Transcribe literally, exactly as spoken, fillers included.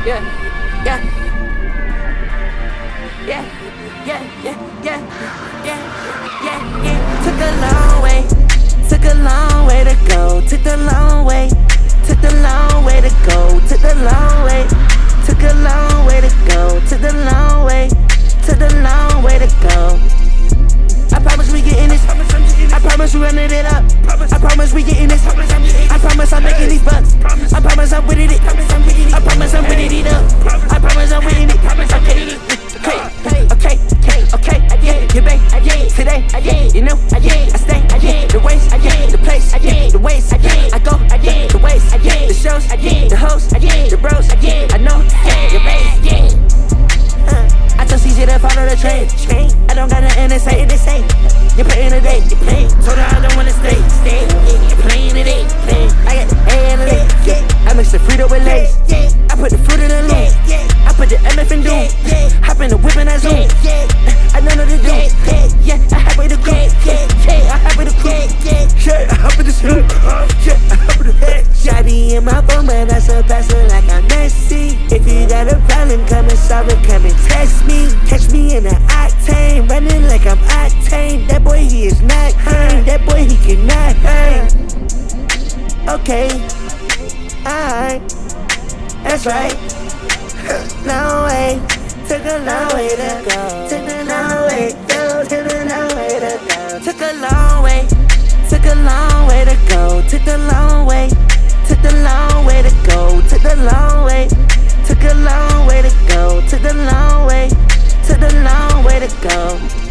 yeah, yeah, yeah, yeah, yeah, yeah, yeah, yeah, yeah. Took a long way, took a long way to go, took the long way, took the long way to go, took the long way, took a long way to go, took the long way, took the long way to go. I promise we getting this. I promise we running it up. I promise we getting this. I promise I'm making these bucks. I promise I'm winning it. I promise I'm winning it up. I promise I'm winning it. Okay, okay, okay, okay. I did your bae. I did today. I did. You know. I did. I stay. I did the ways. I did the place. I did the ways. I did. I go. I did the ways. I did the shows. I did the hosts. I did the bros. I did. I know. Your bae. Yeah. I told C J to follow the train. I don't got nothing to say. They say you're playing today. You're playing. Told her I don't wanna stay. Stay. You're playing today. Play. I got the A and the L. I mix the Frito with Lays. I put the fruit in the loop. I put the M F in Doom. Hop in the whip and I zoom. I know what to do. Yeah, I hop with the crew. Yeah, I hop with the crew. Yeah, I hop with the crew. Yeah, I hop with the head. Shawty in my phone, but I surpass her like I'm Messi. If you got a problem, come and solve it. Come and text me. Catch me in the octane, running like I'm octane. That boy, he is not hang. That boy, he cannot hang. Okay, alright, that's right. Long way, took a long way to go. Took a long way, go. Took a long way to go. Took a long way, took a long way to go. Took the long way, took the long way to go. Took the long way, took a long way to go. Took the long way, took the long way to go.